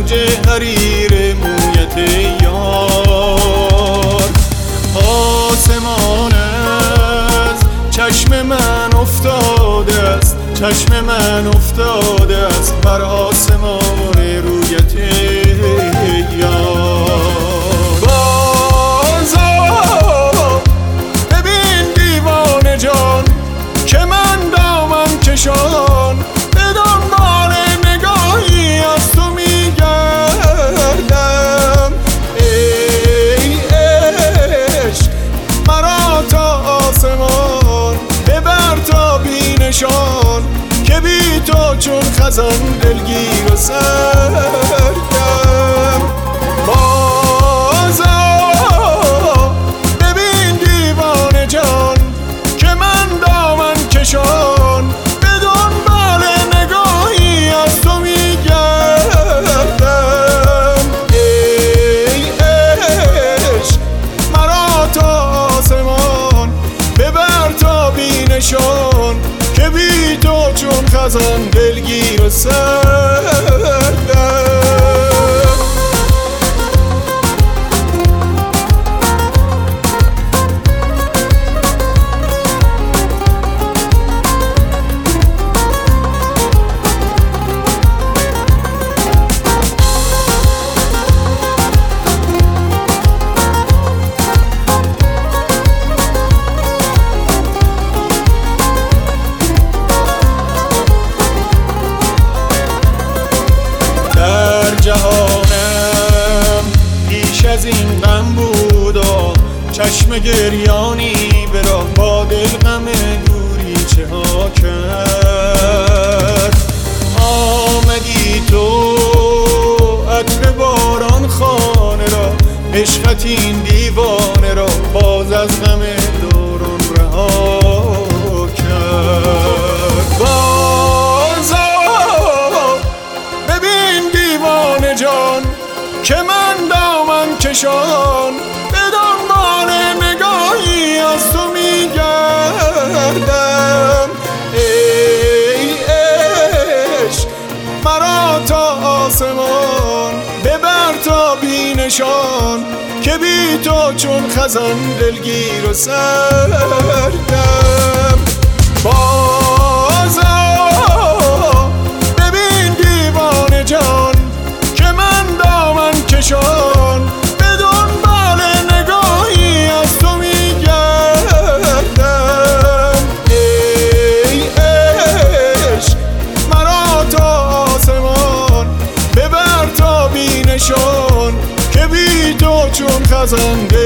رنج حریر مویت یار. آسمان از چشم من افتاده است، چشم من افتاده است بر آسمان رویت یار. بازا ببین دیوانه جان که من دامن کشان به دنبال نگاهی از تو میگردم. ای عشق مرا تا آسمان ببر تا بی نشان که بی تو چون خزان دلگیر و سرگرم. بازا ببین دیوانه جان که من دامن کشان به دنبال نگاهی از تو میگردم. ای عشق مرا تا آسمان ببر تا بی نشان که بی تو چون خزان دلگیر و سردم. جهانم پیش از این غم بود و چشم گریانی به راه با دل غم دوری چه ها کرد. آمدی تو عطر باران خانه را، عشقت این دیوانه را باز از غم دوران رها کرد. جان که من دامن کشان به دنبال نگاهی از تو میگردم. ای عشق مرا تا آسمان ببر تا بی نشان که بی تو چون خزان دلگیر و سردم. بازا ببین دیوانه جان که من دامن کشان به دنبال نگاهی از تو میگردم. ای عشق مرا تا آسمان ببر تا بی نشان که بی تو چون خزان